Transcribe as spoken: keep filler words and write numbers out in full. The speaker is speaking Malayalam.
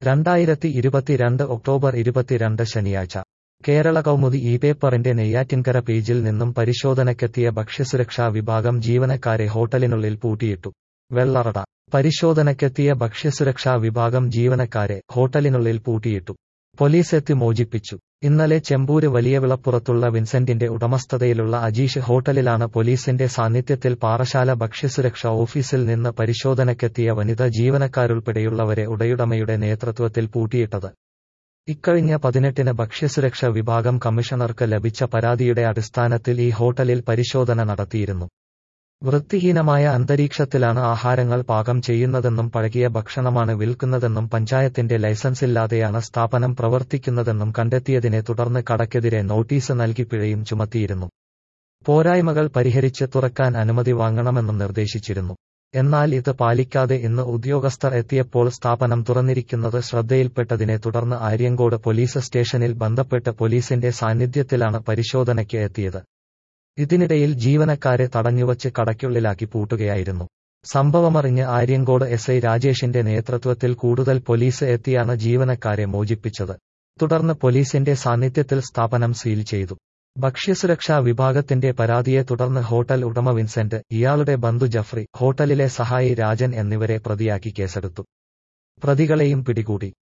രണ്ടായിരത്തി ഇരുപത്തിരണ്ട് ഒക്ടോബർ ഇരുപത്തിരണ്ട് ശനിയാഴ്ച കേരള കൗമുദി ഈ പേപ്പറിന്റെ നെയ്യാറ്റിൻകര പേജിൽ നിന്നും പരിശോധനയ്ക്കെത്തിയ ഭക്ഷ്യസുരക്ഷാ വിഭാഗം ജീവനക്കാരെ ഹോട്ടലിനുള്ളിൽ പൂട്ടിയിട്ടു. വെള്ളറട പരിശോധനയ്ക്കെത്തിയ ഭക്ഷ്യസുരക്ഷാ വിഭാഗം ജീവനക്കാരെ ഹോട്ടലിനുള്ളിൽ പൂട്ടിയിട്ടു. പോലീസ് എത്തി മോചിപ്പിച്ചു. ഇന്നലെ ചെമ്പൂര് വലിയവിളപ്പുറത്തുള്ള വിൻസെന്റിന്റെ ഉടമസ്ഥതയിലുള്ള അജീഷ് ഹോട്ടലിലാണ് പോലീസിന്റെ സാന്നിധ്യത്തിൽ പാറശാല ഭക്ഷ്യസുരക്ഷാ ഓഫീസിൽ നിന്ന് പരിശോധനയ്ക്കെത്തിയ വനിതാ ജീവനക്കാരുൾപ്പെടെയുള്ളവരെ ഉടയുടമയുടെ നേതൃത്വത്തിൽ പൂട്ടിയിട്ടത്. ഇക്കഴിഞ്ഞ പതിനെട്ടിന് ഭക്ഷ്യസുരക്ഷ വിഭാഗം കമ്മീഷണർക്ക് ലഭിച്ച പരാതിയുടെ അടിസ്ഥാനത്തിൽ ഈ ഹോട്ടലിൽ പരിശോധന നടത്തിയിരുന്നു. വൃത്തിഹീനമായ അന്തരീക്ഷത്തിലാണ് ആഹാരങ്ങൾ പാകം ചെയ്യുന്നതെന്നും പഴകിയ ഭക്ഷണമാണ് വിൽക്കുന്നതെന്നും പഞ്ചായത്തിന്റെ ലൈസൻസില്ലാതെയാണ് സ്ഥാപനം പ്രവർത്തിക്കുന്നതെന്നും കണ്ടെത്തിയതിനെ തുടർന്ന് കടയ്ക്കെതിരെ നോട്ടീസ് നൽകി പിഴയും ചുമത്തിയിരുന്നു. പോരായ്മകൾ പരിഹരിച്ച് തുറക്കാൻ അനുമതി വാങ്ങണമെന്നും നിർദ്ദേശിച്ചിരുന്നു. എന്നാൽ ഇത് പാലിക്കാതെ ഇന്ന് ഉദ്യോഗസ്ഥർ എത്തിയപ്പോൾ സ്ഥാപനം തുറന്നിരിക്കുന്നത് ശ്രദ്ധയിൽപ്പെട്ടതിനെ തുടർന്ന് ആര്യങ്കോട് പോലീസ് സ്റ്റേഷനിൽ ബന്ധപ്പെട്ട് പോലീസിന്റെ സാന്നിധ്യത്തിലാണ് പരിശോധനയ്ക്ക് എത്തിയത്. ഇതിനിടയിൽ ജീവനക്കാരെ തടഞ്ഞുവച്ച് കടയ്ക്കുള്ളിലാക്കി പൂട്ടുകയായിരുന്നു. സംഭവമറിഞ്ഞ് ആര്യങ്കോട് എസ് ഐ രാജേഷിന്റെ നേതൃത്വത്തിൽ കൂടുതൽ പോലീസ് എത്തിയാണ് ജീവനക്കാരെ മോചിപ്പിച്ചത്. തുടർന്ന് പോലീസിന്റെ സാന്നിധ്യത്തിൽ സ്ഥാപനം സീൽ ചെയ്തു. ഭക്ഷ്യസുരക്ഷാ വിഭാഗത്തിന്റെ പരാതിയെ തുടർന്ന് ഹോട്ടൽ ഉടമ വിൻസെന്റ്, ഇയാളുടെ ബന്ധു ജഫ്രി, ഹോട്ടലിലെ സഹായി രാജൻ എന്നിവരെ പ്രതിയാക്കി കേസെടുത്തു. പ്രതികളെയും പിടികൂടി.